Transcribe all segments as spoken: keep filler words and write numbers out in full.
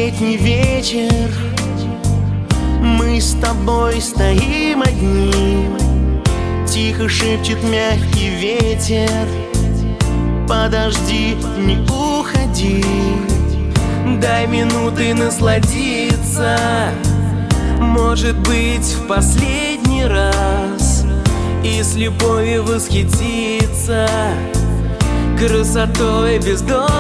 летний вечер, мы с тобой стоим одни. Тихо шепчет мягкий ветер: подожди, не уходи. Дай минуты насладиться, может быть, в последний раз, и с любовью восхититься красотой бездонных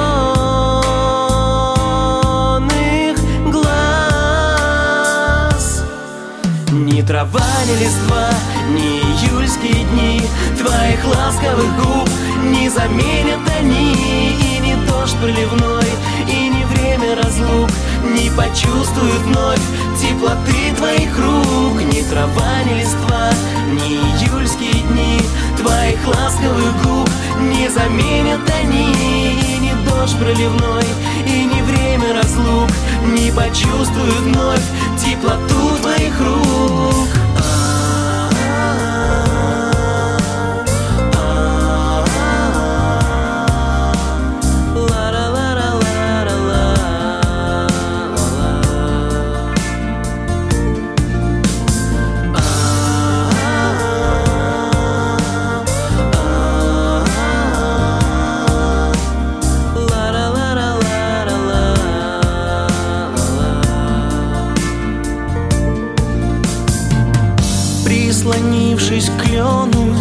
глаз. Ни трава, ни листва, ни июльские дни твоих ласковых губ не заменят они. И не дождь проливной, и не время разлук не почувствуют вновь теплоты твоих рук. Ни трава, ни листва, ни июльские дни твоих ласковых губ не заменят они. И не дождь проливной, и не время разлук не почувствуют вновь теплоту твоих рук. Прислонившись к клену,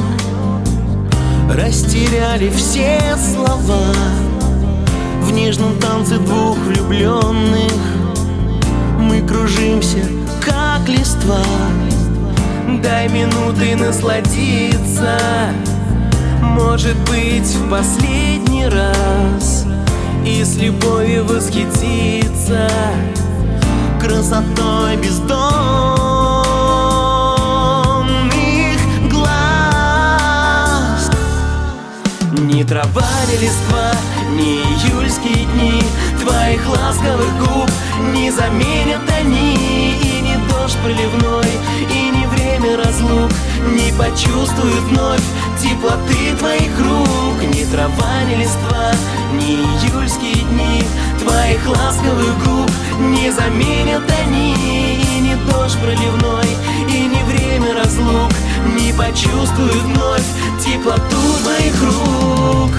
растеряли все слова. В нежном танце двух влюбленных мы кружимся, как листва. Дай минуты насладиться, может быть, в последний раз, и с любовью восхититься красотой бездонных. Ни трава, ни листва, ни июльские дни твоих ласковых губ не заменят они. И не дождь проливной, и не время разлук не почувствуют вновь теплоты твоих рук. Ни трава, ни листва, ни июльские дни твоих ласковых губ не заменят они. И не дождь проливной, и не время разлук не почувствуют вновь теплоту твоих рук.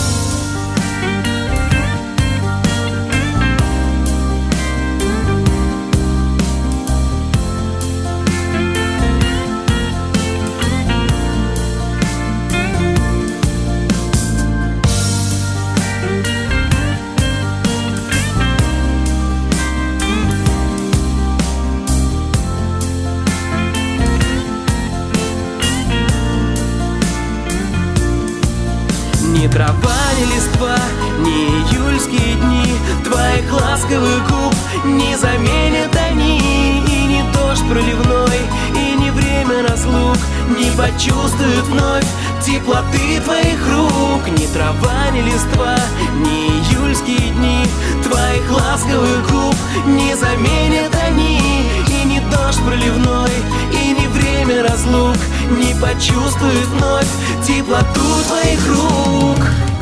Ни трава, ни листва, ни июльские дни твоих ласковых губ не заменят они. И не дождь проливной, и не время разлук не почувствуют вновь теплоты твоих рук. Ни трава, ни листва, ни июльские дни твоих ласковых губ не заменят они. И не дождь проливной, и не время разлук не почувствуют вновь теплоту твоих рук.